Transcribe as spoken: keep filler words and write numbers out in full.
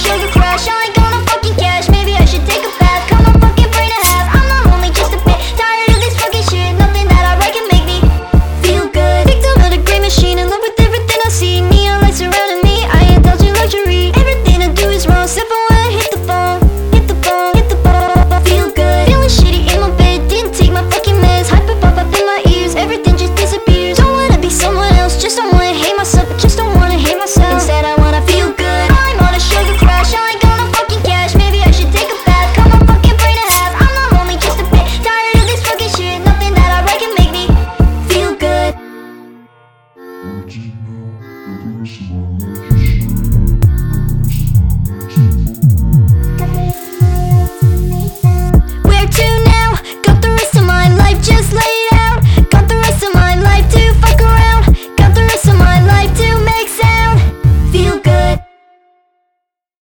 sugar crush. I ain't gonna fucking cash. Maybe I should take a bath. Cut my fucking brain in half. I'm not lonely, just a bit tired of this fucking shit. Nothing that I write can make me feel good. Victim of the great machine, in love with everything I see. Neon lights surrounding me, I indulge in luxury. Everything I do is wrong, except for when I hit the phone. Hit the phone, hit the phone. Feel good, feeling shitty in my bed. Didn't take my fucking meds. Hyper pop up in my ears, everything just disappears. Don't wanna be someone else, just don't wanna hate myself, but just don't wanna hate myself. Instead I wanna feel good. I'm on a sugar crash, I ain't gonna fucking cash. Maybe I should take a bath, cut my fucking brain in half. I'm not lonely, just a bit tired of this fucking shit. Nothing that I write can make me feel good. Original, the voice of our